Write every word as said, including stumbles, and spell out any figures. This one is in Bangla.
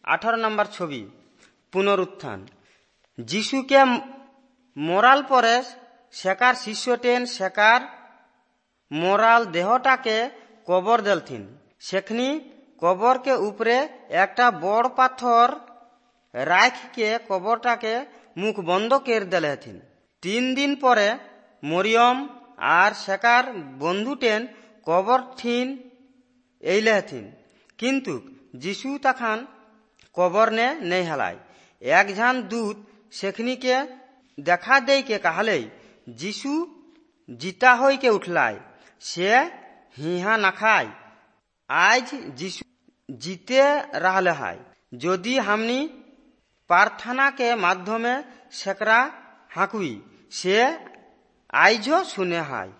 আঠারো নম্বর ছবি পুনরুত্থান। যিশুকে মরাল পরে সেকার শিষ্যটেন সেকার মরাল দেহটাকে কবর দেলথিন। সেখনি কবরকে উপরে একটা বড় পাথর রাখকে কবরটাকে মুখ বন্ধ করে দেলেথিন। তিন দিন পরে মরিয়ম আর সেকার বন্ধুটেন কবর ঠিন এইলেথিন, কিন্তু যিশু তখন কবর নে নেই হেলায়। একঝান দূত সেখনিকে দেখা দেইকে কাহলেই যিশু জিতা হইকে উঠলায়। সে হিহা না খায়, আজ যিশু জিতে रहले হয়। যদি हमनी प्रार्थना के माध्यमे सेकरा हाकुई, से आइजो सुने हाय।